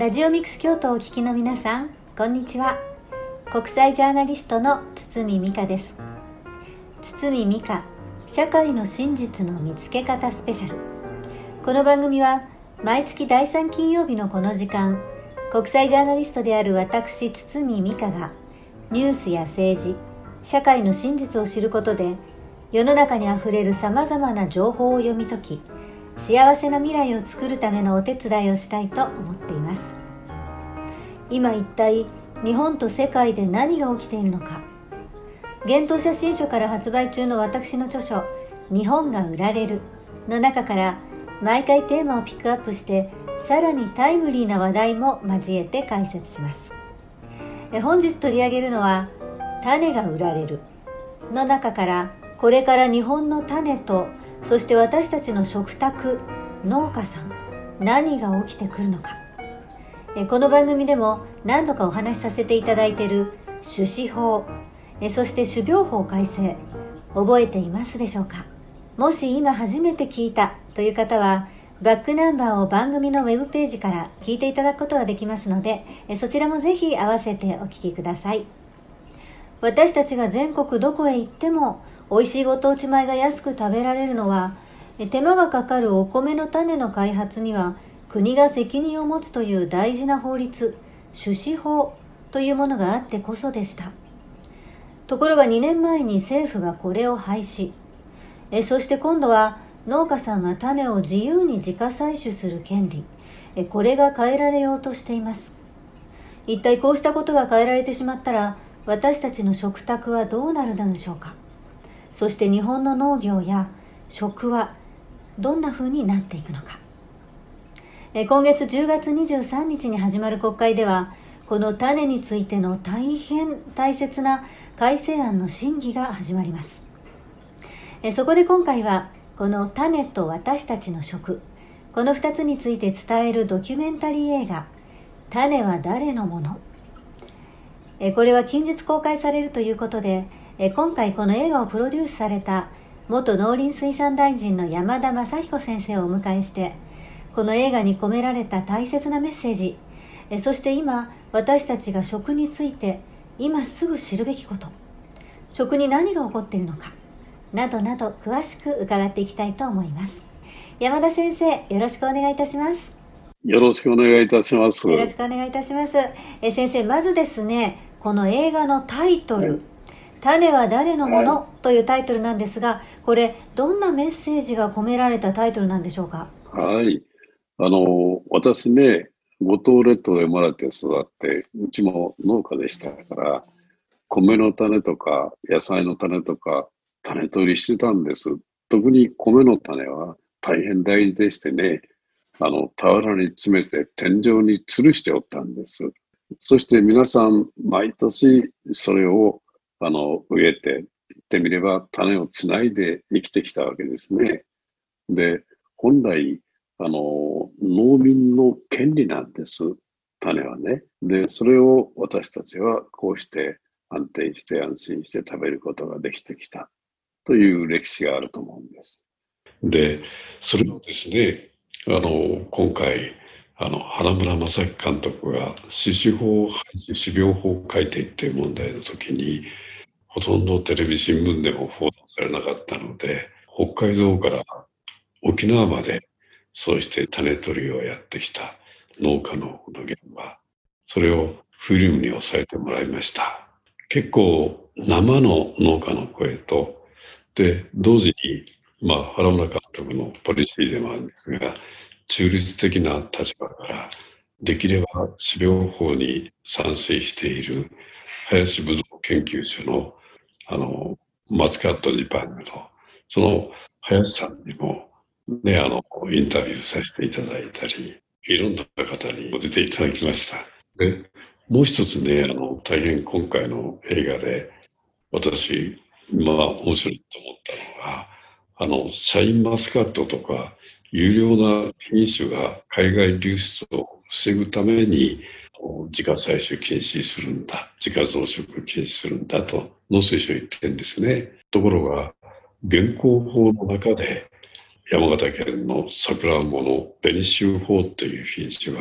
ラジオミックス京都をお聞きの皆さん、こんにちは。国際ジャーナリストの堤美香です。堤美香、社会の真実の見つけ方スペシャル。この番組は毎月第3金曜日のこの時間、国際ジャーナリストである私堤美香がニュースや政治、社会の真実を知ることで、世の中にあふれるさまざまな情報を読み解き、幸せな未来を作るためのお手伝いをしたいと思っています。今一体日本と世界で何が起きているのか。幻冬写真書から発売中の私の著書日本が売られるの中から毎回テーマをピックアップして、さらにタイムリーな話題も交えて解説します。本日取り上げるのは種が売られるの中から、これから日本の種と、そして私たちの食卓、農家さん、何が起きてくるのか。この番組でも何度かお話しさせていただいている種子法、そして種苗法改正、覚えていますでしょうか。もし今初めて聞いたという方は、バックナンバーを番組のウェブページから聞いていただくことができますので、そちらもぜひ合わせてお聞きください。私たちが全国どこへ行っても美味しいご当地米が安く食べられるのは、手間がかかるお米の種の開発には国が責任を持つという大事な法律、種子法というものがあってこそでした。ところが2年前に政府がこれを廃止。そして今度は農家さんが種を自由に自家採取する権利、これが変えられようとしています。一体こうしたことが変えられてしまったら、私たちの食卓はどうなるのでしょうか。そして日本の農業や食はどんな風になっていくのか。今月10月23日に始まる国会では、この種についての大変大切な改正案の審議が始まります。そこで今回はこの種と私たちの食、この2つについて伝えるドキュメンタリー映画、種は誰のもの。これは近日公開されるということで、今回この映画をプロデュースされた元農林水産大臣の山田昌彦先生をお迎えして、この映画に込められた大切なメッセージ、そして今私たちが食について今すぐ知るべきこと、食に何が起こっているのかなどなど詳しく伺っていきたいと思います。山田先生、よろしくお願いいたします。 よろしくお願いいたします。 よろしくお願いいたします。先生、まずですね、この映画のタイトル、種は誰のものというタイトルなんですが、これどんなメッセージが込められたタイトルなんでしょうか。 はい。私ね、五島列島で生まれて育って、うちも農家でしたから、米の種とか野菜の種とか種取りしてたんです。特に米の種は大変大事でしてね、俵に詰めて天井に吊るしておったんです。そして皆さん毎年それを植えて、言ってみれば種をつないで生きてきたわけですね。で、本来農民の権利なんです、種はね。で、それを私たちはこうして安定して安心して食べることができてきたという歴史があると思うんです。 で、それをですね、今回、花村正樹監督が種子法、種苗法改定っていう問題の時に、ほとんどテレビ新聞でも報道されなかったので、北海道から沖縄までそうして種取りをやってきた農家の現場、それをフィルムに収めてもらいました。結構生の農家の声と、で、同時に、原村監督のポリシーでもあるんですが、中立的な立場から、できれば種苗法に賛成している林ぶどう研究所のマスカットジパングの、その林さんにも、ね、インタビューさせていただいたり、いろんな方に出ていただきました。で、もう一つね、大変今回の映画で、私、面白いと思ったのが、シャインマスカットとか、有料な品種が海外流出を防ぐために、自家採取禁止するんだ、自家増殖禁止するんだと農水省言ってるんですね。ところが、現行法の中で、山形県のさくらんぼの紅秀峰という品種が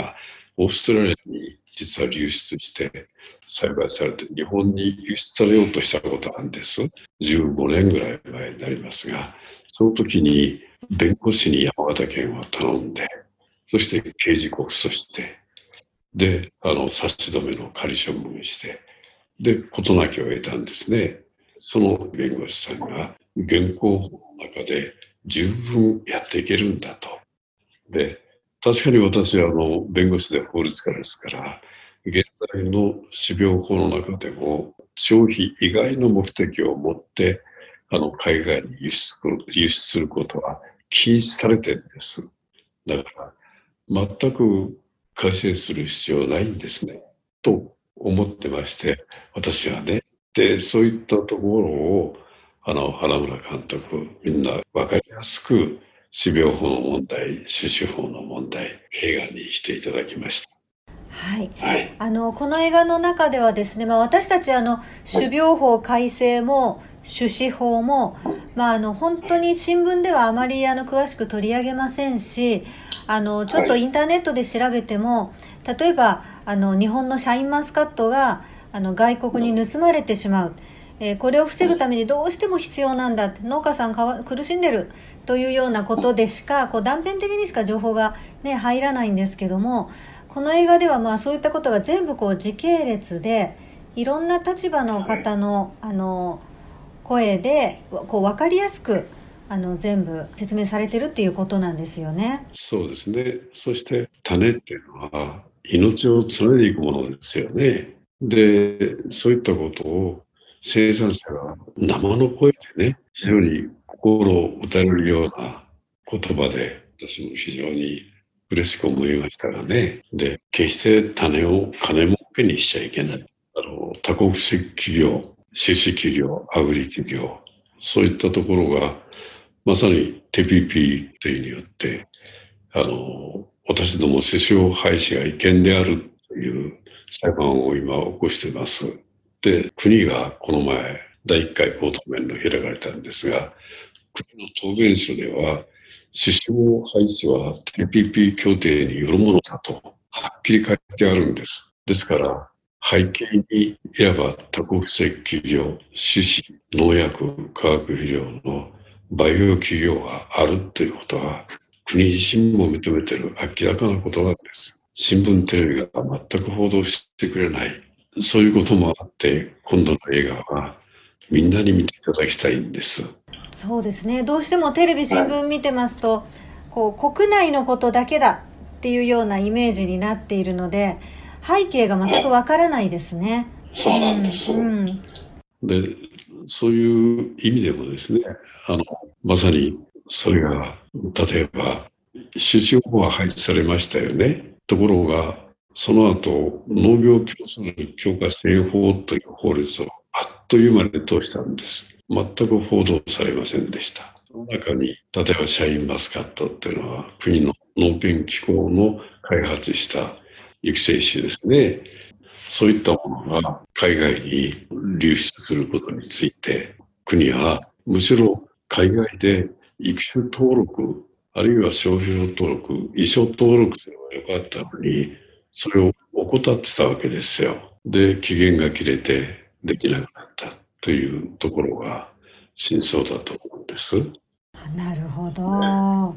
オーストラリアに実は流出して栽培されて日本に輸出されようとしたことなんです。15年ぐらい前になりますが、その時に弁護士に山形県を頼んで、そして刑事告訴して、で、差し止めの仮処分して、で、事なきを得たんですね。その弁護士さんが現行法の中で十分やっていけるんだと。で、確かに私は弁護士で法律家ですから、現在の種苗法の中でも消費以外の目的を持って海外に輸出することは禁止されてるんです。だから全く改正する必要ないんですねと思ってまして、私はね。で、そういったところを花村監督みんな分かりやすく種苗法の問題、種子法の問題、映画にしていただきました。 はい、 はい、 この映画の中ではですね、私たち種苗法改正も種子法も、本当に新聞ではあまり詳しく取り上げませんし、ちょっとインターネットで調べても、例えば日本のシャインマスカットが外国に盗まれてしまう、これを防ぐためにどうしても必要なんだって、農家さん苦しんでるというようなことでしか断片的にしか情報が、入らないんですけども、この映画ではそういったことが全部時系列でいろんな立場の方の、声で分かりやすく全部説明されてるっていうことなんですよね。 そうですね。そして種っていうのは命をつないでいくものですよね。で、そういったことを生産者が生の声でね、非常に心を打たれるような言葉で、私も非常に嬉しく思いましたがね。で、決して種を金儲けにしちゃいけない。多国籍企業、種子企業、アグリ企業、そういったところがまさにTPP というによって、私ども種子法廃止が違憲であるという裁判を今起こしています。で、国がこの前、第1回口頭弁論開かれたんですが、国の答弁書では、種子法廃止は TPP 協定によるものだと、はっきり書いてあるんです。ですから、背景にいわば多国籍企業、種子、農薬、化学肥料のバイオ企業があるということは、国自身も認めている明らかなことなんです。新聞、テレビが全く報道してくれない。そういうこともあって、今度の映画はみんなに見ていただきたいんです。 そうですね。どうしてもテレビ、新聞見てますと、国内のことだけだっていうようなイメージになっているので、背景が全くわからないですね。 そうなんです。で、そういう意味でもですね、まさにそれが、例えば、種子法は廃止されましたよね。ところが、その後、農業競争強化支援法という法律をあっという間に通したんです。全く報道されませんでした。その中に、例えばシャインマスカットっていうのは、国の農研機構の開発した育成種ですね。そういったものが海外に流出することについて、国はむしろ海外で育種登録、あるいは商標登録、遺書登録すればよかったのに、それを怠ってたわけですよ。で、期限が切れてできなくなったというところが真相だと思うんです。 なるほど。 はい。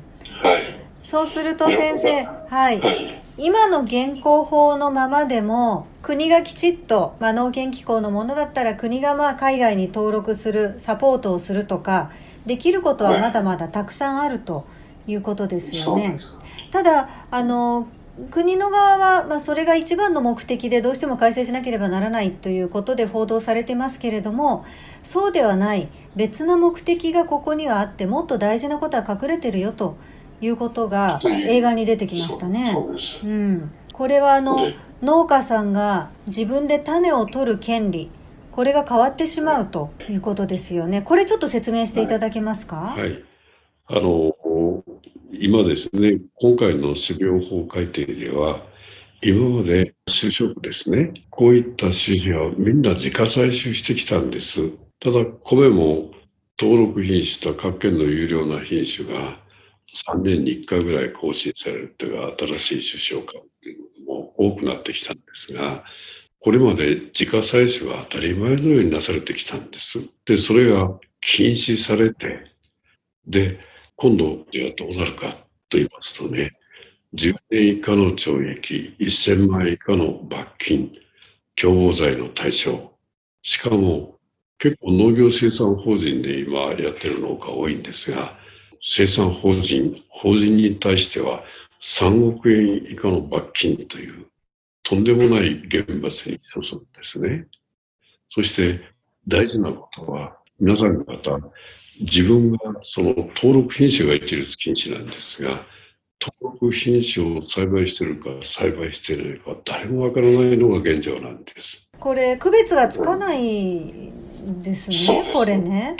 そうすると先生、今の現行法のままでも国がきちっと、農研機構のものだったら国が海外に登録する、サポートをするとかできることはまだまだたくさんあるということですよね。ただ国の側は、それが一番の目的でどうしても改正しなければならないということで報道されてますけれども、そうではない別の目的がここにはあって、もっと大事なことは隠れてるよということが映画に出てきましたね。これは農家さんが自分で種を取る権利、これが変わってしまうということですよね。これちょっと説明していただけますか？ 今ですね、今回の種苗法改定では、今まで種植ですね、こういった種子はみんな自家採集してきたんです。ただ、米も登録品種と各県の有料な品種が 3年に1回ぐらい更新されるという新しい種子を買うというのも多くなってきたんですが、これまで自家採取が当たり前のようになされてきたんです。で、それが禁止されて、で、今度、じゃあどうなるかと言いますとね、10年以下の懲役、1000万円以下の罰金、共謀罪の対象。しかも、結構農業生産法人で今やってる農家多いんですが、生産法人に対しては3億円以下の罰金という、とんでもない厳罰に処すんですね。そして大事なことは、皆さん方、自分がその登録品種が一律禁止なんですが、登録品種を栽培しているか栽培していないか誰もわからないのが現状なんです。 これ区別がつかないですね、これね。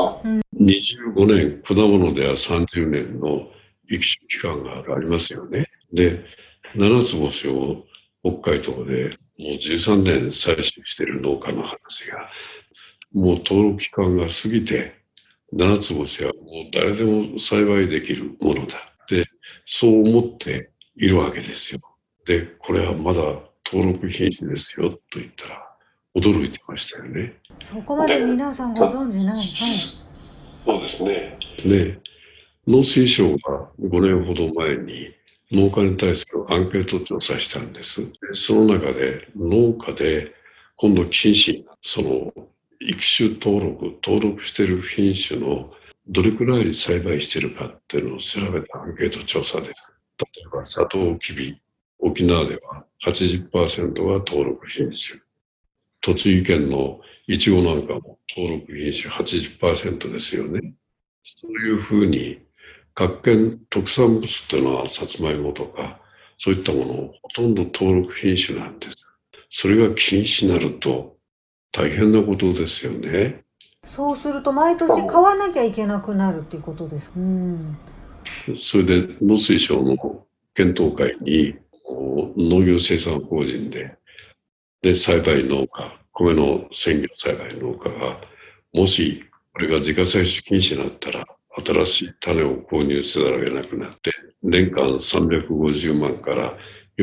25年、果物では30年の育種期間がありますよね。で、七つ星を北海道でもう13年採取している農家の話が、もう登録期間が過ぎて、七つ星はもう誰でも栽培できるものだってそう思っているわけですよ。で、これはまだ登録品種ですよと言ったら驚いてましたよね。 そこまで皆さんご存じない。はい。 そうですね。で、農水省が5年ほど前に農家に対するアンケート調査したんです。で、その中で農家で今度禁止、その育種登録している品種のどれくらい栽培しているかっていうのを調べたアンケート調査です。例えばサトウキビ、沖縄では 80% が登録品種。栃木県のイチゴなんかも登録品種 80% ですよね。そういうふうに各県特産物っていうのはさつまいもとかそういったものをほとんど登録品種なんです。それが禁止になると大変なことですよね。 そうすると毎年買わなきゃいけなくなるっていうことです。 それで農水省の検討会に農業生産法人で栽培農家、米の専業栽培農家がもしこれが自家採取禁止になったら新しい種を購入せざるを得なくなって年間350万から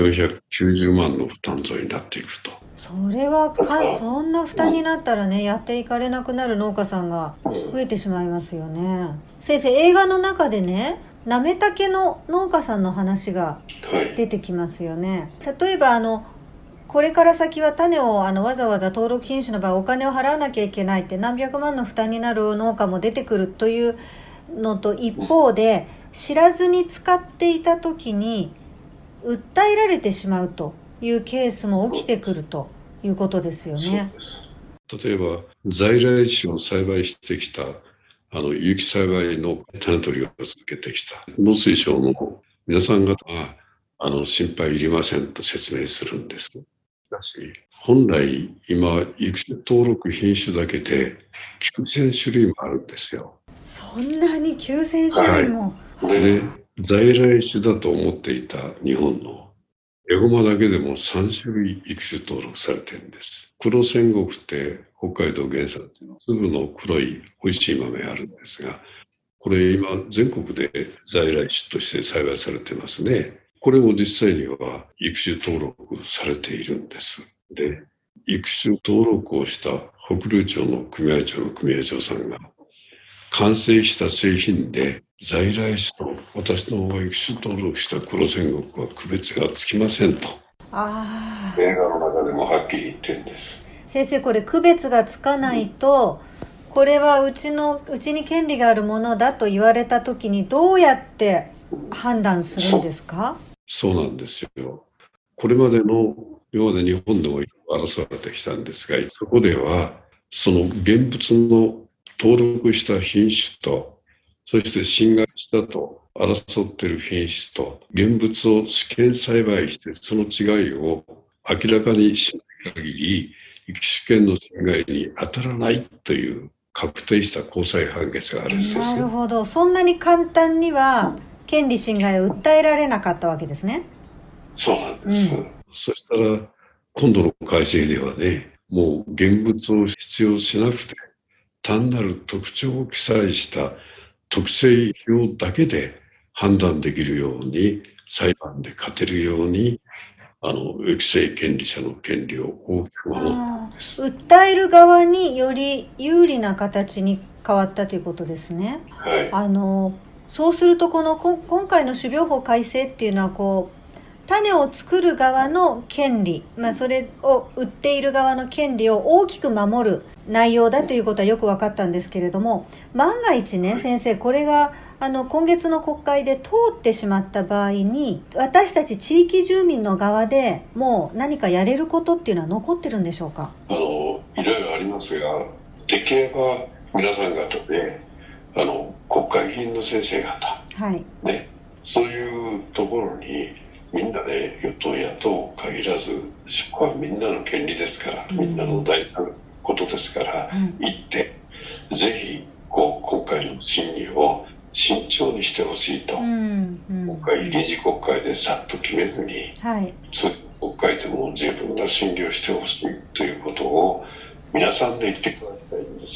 490万の負担増になっていくと。 それはそんな負担になったらね、やっていかれなくなる農家さんが増えてしまいますよね。先生、映画の中でね、なめたけの農家さんの話が出てきますよね。例えばこれから先は種をわざわざ登録品種の場合お金を払わなきゃいけないって何百万の負担になる農家も出てくるというのと一方で、知らずに使っていた時に訴えられてしまうというケースも起きてくるということですよね。 例えば在来種を栽培してきた有機栽培の種取りを続けてきた農水省の皆さん方は心配いりませんと説明するんです。しかし本来今育種登録品種だけで9000種類もあるんですよ。 そんなに9000種類も、 で在来種だと思っていた日本のエゴマだけでも3種類育種登録されてるんです。黒仙石って北海道原産っていうの粒の黒い美味しい豆あるんですが、これ今全国で在来種として栽培されてますね。これも実際には育種登録されているんです。で、育種登録をした北竜町の組合長の組合長さんが完成した製品で在来種と私の方が育種登録した黒仙石は区別がつきませんと映画の中でもはっきり言ってるんです。 先生、これ区別がつかないと、これはうちに権利があるものだと言われた時にどうやって判断するんですか？ そうなんですよ。これまでの今まで日本でも争われてきたんですが、そこではその現物の登録した品種とそして侵害したと争っている品種と現物を試験栽培してその違いを明らかにしない限り育種権の侵害に当たらないという確定した高裁判決があるんですよ。 なるほど。そんなに簡単には権利侵害を訴えられなかったわけですね。 そうなんです。そしたら今度の改正ではね、もう現物を必要しなくて単なる特徴を記載した特性表だけで判断できるように、裁判で勝てるように、育成権利者の権利を大きく守ったんです。 訴える側により有利な形に変わったということですね。 はい。 そうすると今回の種苗法改正っていうのは種を作る側の権利、それを売っている側の権利を大きく守る内容だということはよく分かったんですけれども、万が一ね、先生、これが今月の国会で通ってしまった場合に、私たち地域住民の側でもう何かやれることっていうのは残ってるんでしょうか？ いろいろありますが、できれば皆さん方で国会議員の先生方、 はいね、そういうところにみんなで与党野党限らず、そこはみんなの権利ですから、みんなの大事なことですから、行ってぜひ今回の審議を慎重にしてほしいと、臨時国会でさっと決めずに、通常国会でも十分な審議をしてほしいということを皆さんで言っていただきたいんです。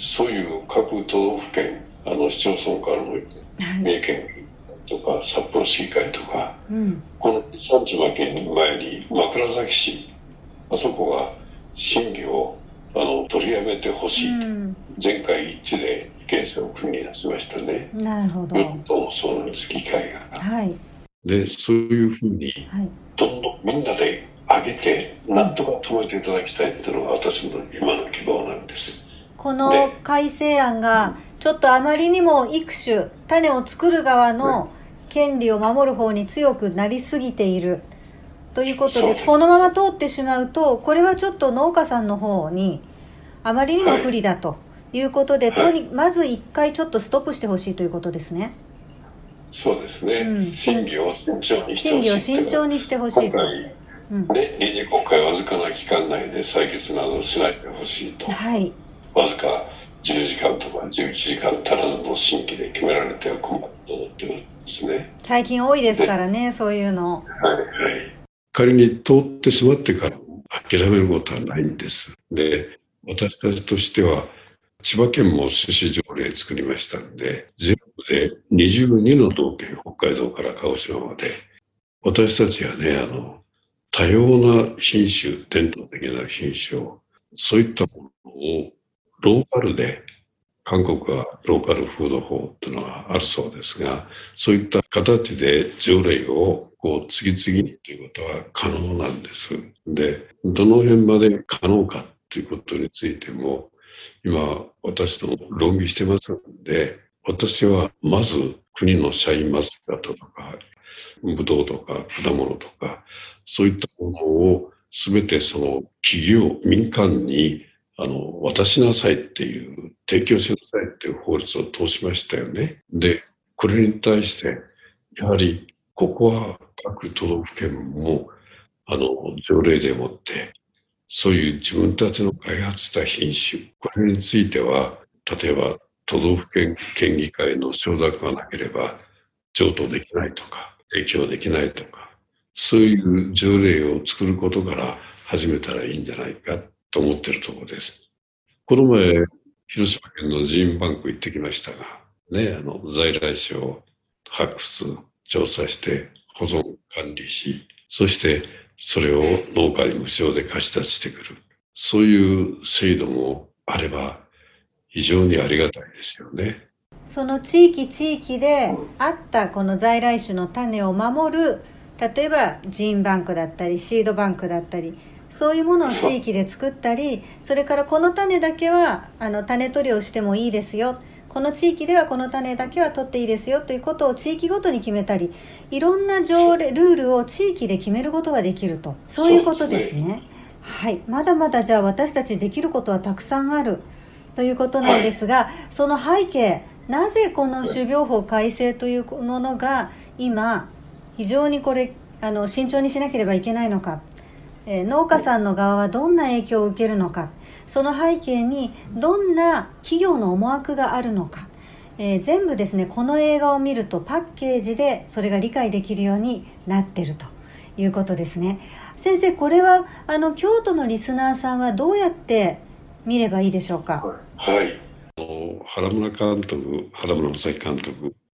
そういう各都道府県、市町村からの三重県とか札幌市議会とか、この3日前に枕崎市、あそこが審議を取りやめてほしいと、全会一致で意見書を組み出しましたね。 なるほど。 与党もそうなんです、議会が。で、そういうふうに、どんどんみんなで上げて、なんとか止めていただきたいというのが私の今の希望なんです。 この改正案がちょっとあまりにも育種、種を作る側の権利を守る方に強くなりすぎているということで、このまま通ってしまうと、これはちょっと農家さんの方にあまりにも不利だということで、まず一回ちょっとストップしてほしいということですね。 そうですね。審議を慎重にしてほしい。 審議を慎重にしてほしいと。 臨時国会わずかな期間内で採決などしないでほしいと。わずか10時間とか11時間足らずの審議で決められては困ると思ってるんですね。 最近多いですからね、そういうの。 仮に通ってしまってから諦めることはないんです。で、私たちとしては千葉県も種子条例作りましたんで、全部で22の道県、北海道から鹿児島まで、私たちがね、多様な品種、伝統的な品種を、そういったものをローカルで、韓国はローカルフード法というのがあるそうですが、そういった形で条例を次々にということは可能なんです。で、どの辺まで可能かということについても、今私とも論議してますので、私はまず国のシャインマスカットとか、ブドウとか果物とか、そういったものを全てその企業、民間に渡しなさいっていう、提供しなさいっていう法律を通しましたよね。で、これに対して、やはりここは各都道府県も条例でもってそういう自分たちの開発した品種、これについては例えば都道府県県議会の承諾がなければ譲渡できないとか提供できないとか、そういう条例を作ることから始めたらいいんじゃないかと思っているところです。この前広島県のジーンバンク行ってきましたがね、在来種を発掘調査して保存管理し、そしてそれを農家に無償で貸し出してくる、そういう制度もあれば非常にありがたいですよね。 その地域であったこの在来種の種を守る、例えばジーンバンクだったりシードバンクだったり、そういうものを地域で作ったり、それからこの種だけは種取りをしてもいいですよ、この地域ではこの種だけは取っていいですよということを地域ごとに決めたり、いろんな条例ルールを地域で決めることができると、そういうことですね。はい、まだまだじゃあ私たちできることはたくさんあるということなんですが、その背景、なぜこの種苗法改正というものが今非常にこれ慎重にしなければいけないのか、農家さんの側はどんな影響を受けるのか、その背景にどんな企業の思惑があるのか、全部ですね、この映画を見るとパッケージでそれが理解できるようになっているということですね。先生、これは京都のリスナーさんはどうやって見ればいいでしょうか？ はい、原村正樹監督、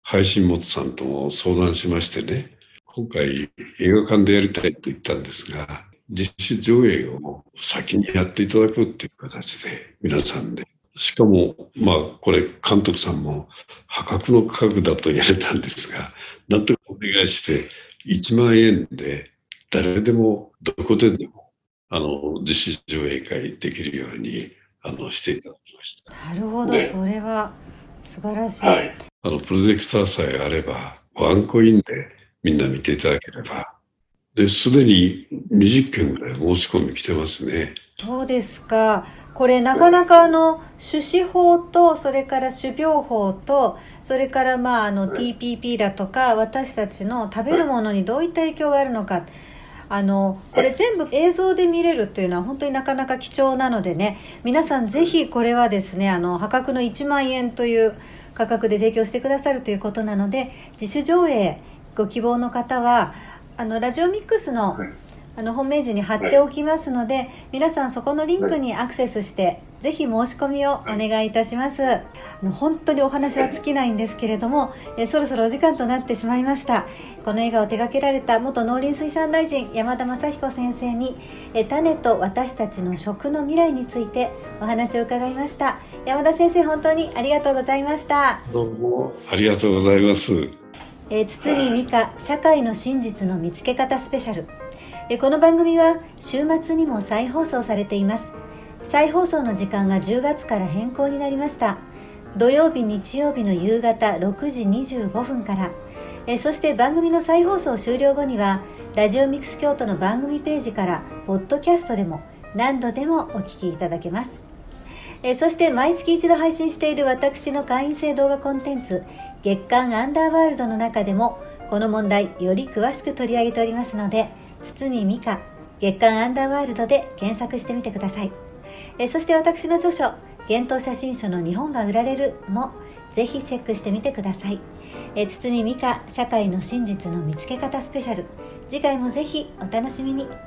配信元さんとも相談しましてね、今回映画館でやりたいと言ったんですが、実施上映を先にやっていただくっていう形で皆さんで、しかもこれ監督さんも破格の価格だと言われたんですが、なんとかお願いして1万円で誰でもどこででも実施上映会できるようにしていただきました。 なるほど、それは素晴らしい。 はい。プロジェクターさえあれば、ワンコインでみんな見ていただければ。で、すでに20件ぐらい申し込み来てますね。 そうですか。これなかなか種子法と、それから種苗法と、それからTPP だとか、私たちの食べるものにどういった影響があるのか。これ全部映像で見れるっていうのは本当になかなか貴重なのでね、皆さんぜひこれはですね、破格の1万円という価格で提供してくださるということなので、自主上映ご希望の方はラジオミックスのホームページに貼っておきますので、皆さんそこのリンクにアクセスしてぜひ申し込みをお願いいたします。本当にお話は尽きないんですけれども、そろそろお時間となってしまいました。この映画を手掛けられた元農林水産大臣山田雅彦先生に種と私たちの食の未来についてお話を伺いました。山田先生、本当にありがとうございました。 どうもありがとうございます。 堤美香社会の真実の見つけ方スペシャル。この番組は週末にも再放送されています。再放送の時間が10月から変更になりました。土曜日日曜日の夕方6時25分から、そして番組の再放送終了後にはラジオミックス京都の番組ページからポッドキャストでも何度でもお聞きいただけます。そして毎月一度配信している私の会員制動画コンテンツ月刊アンダーワールドの中でもこの問題より詳しく取り上げておりますので、堤美香月刊アンダーワールドで検索してみてください。そして私の著書幻冬写真書の日本が売られるもぜひチェックしてみてください。堤美香社会の真実の見つけ方スペシャル、次回もぜひお楽しみに。